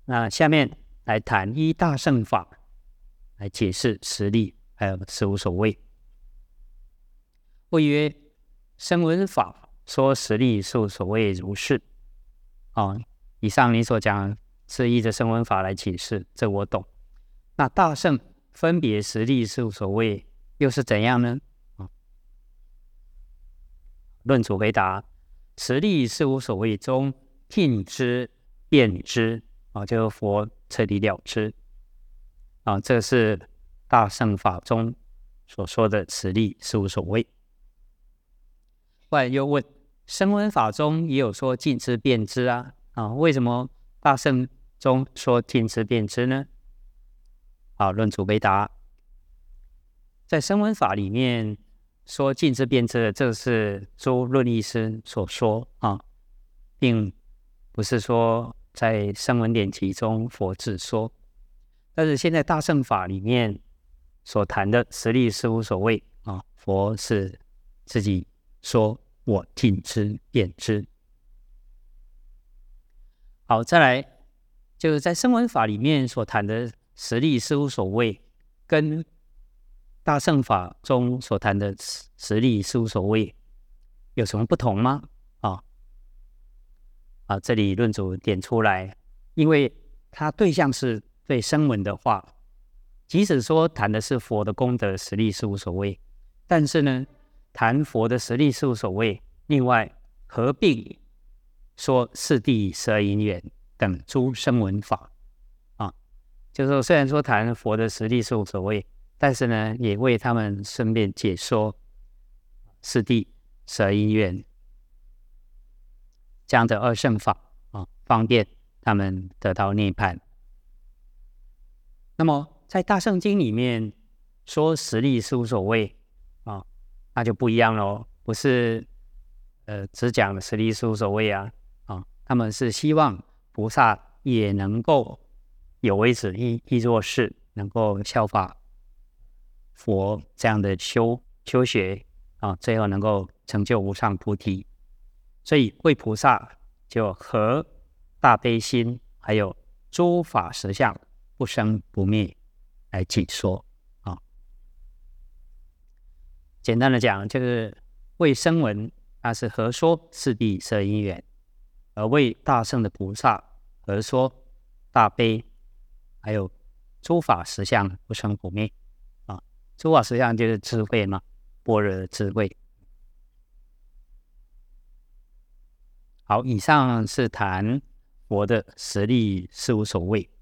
那下面来谈依大乘法来解释实力还有事无所谓。谓曰：声闻法说实力事无所谓如是。以上你所讲是依着声闻法来解释，这我懂。那大乘分别实力事无所谓又是怎样呢？论主回答：实力事无所谓中，听之辨之，就是佛彻底了知。这是大乘法中所说的实力事无所谓。后来又问：声闻法中也有说尽知辨知为什么大乘中说尽知辨知呢？论主回答：在声闻法里面说尽知辨知的，这是诸论义师所说并不是说在声闻典籍中佛自说。但是现在大乘法里面所谈的实力事无所谓佛是自己说我尽知辨知。好，再来就是在声闻法里面所谈的实力事无所谓，跟大乘法中所谈的实力事无所谓有什么不同吗？这里论主点出来，因为它对象是对声闻的话，即使说谈的是佛的功德实力事无所谓，但是呢，谈佛的实力事无所谓，另外合并说四谛十二因缘等诸声闻法就是说虽然说谈佛的实力事无所谓，但是呢，也为他们顺便解说四谛十二因缘这样的二乘法方便他们得到涅槃。那么在大乘经里面说实力事无所谓那就不一样咯，不是只讲实力事无所谓他们是希望菩萨也能够有为此亦若是，能够效法佛这样的修学最后能够成就无上菩提。所以为菩萨就合大悲心，还有诸法实相不生不灭来解说简单的讲，就是为声闻它是合说四谛十二因缘，而为大乘的菩萨合说大悲，还有诸法实相不生不灭诸法实相就是智慧嘛，般若的智慧。好，以上是谈佛的实力事无所谓。